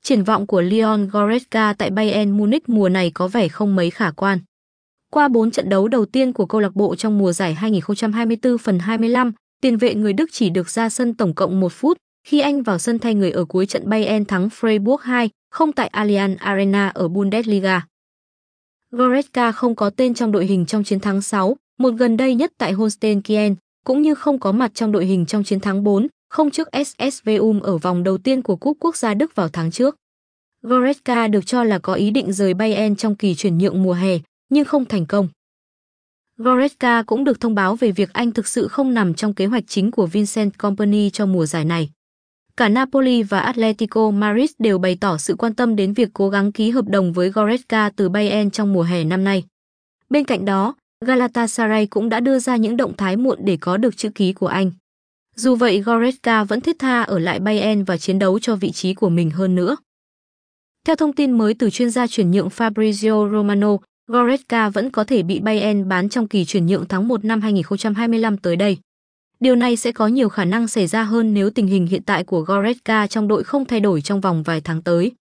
triển vọng của Leon Goretzka tại Bayern Munich mùa này có vẻ không mấy khả quan. Qua 4 trận đấu đầu tiên của câu lạc bộ trong mùa giải 2024 phần 25, tiền vệ người Đức chỉ được ra sân tổng cộng 1 phút khi anh vào sân thay người ở cuối trận Bayern thắng Freiburg 2-0 tại Allianz Arena ở Bundesliga. Goretzka không có tên trong đội hình trong chiến thắng 6-1 gần đây nhất tại Holstein Kiel, cũng như không có mặt trong đội hình trong chiến thắng 4-0 trước SSV Ulm ở vòng đầu tiên của Cúp Quốc gia Đức vào tháng trước. Goretzka được cho là có ý định rời Bayern trong kỳ chuyển nhượng mùa hè, nhưng không thành công. Goretzka cũng được thông báo về việc anh thực sự không nằm trong kế hoạch chính của Vincent Kompany cho mùa giải này. Cả Napoli và Atletico Madrid đều bày tỏ sự quan tâm đến việc cố gắng ký hợp đồng với Goretzka từ Bayern trong mùa hè năm nay. Bên cạnh đó, Galatasaray cũng đã đưa ra những động thái muộn để có được chữ ký của anh. Dù vậy, Goretzka vẫn thiết tha ở lại Bayern và chiến đấu cho vị trí của mình hơn nữa. Theo thông tin mới từ chuyên gia chuyển nhượng Fabrizio Romano, Goretzka vẫn có thể bị Bayern bán trong kỳ chuyển nhượng tháng 1 năm 2025 tới đây. Điều này sẽ có nhiều khả năng xảy ra hơn nếu tình hình hiện tại của Goretzka trong đội không thay đổi trong vòng vài tháng tới.